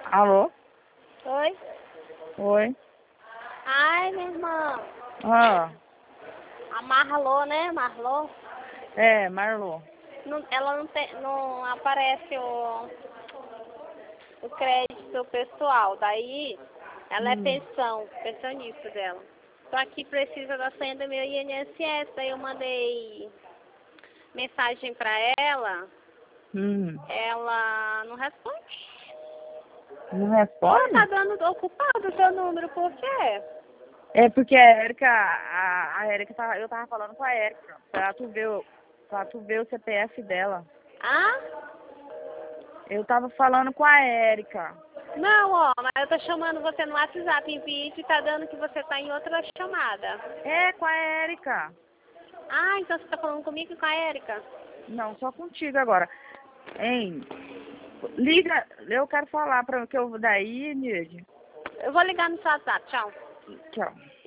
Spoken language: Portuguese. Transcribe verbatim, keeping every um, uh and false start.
Alô? Oi? Oi? Ai, minha irmã. Ah, A Marlô, né? Marlô. é, Marlô. Não, ela não, tem, não aparece o, o crédito pessoal. Daí, ela é Hum, pensão, pensionista dela. Só que precisa da senha do meu I N S S. Daí eu mandei mensagem pra ela. hum. Ela não responde. Não Ela tá responde? dando ocupado o seu número, por quê? É porque a Érica, a, a Érica, tava, eu tava falando com a Érica, pra tu ver, o- pra tu ver o C P F dela. Ah? Eu tava falando com a Érica. Não, ó, mas eu tô chamando você no WhatsApp em vídeo e tá dando que você tá em outra chamada. É, com a Érica. Ah, então você tá falando comigo e com a Érica? Não, só contigo agora. Hein? Liga, eu quero falar pra que eu daí, Nid. Eu vou ligar no seu WhatsApp, tchau. Tchau.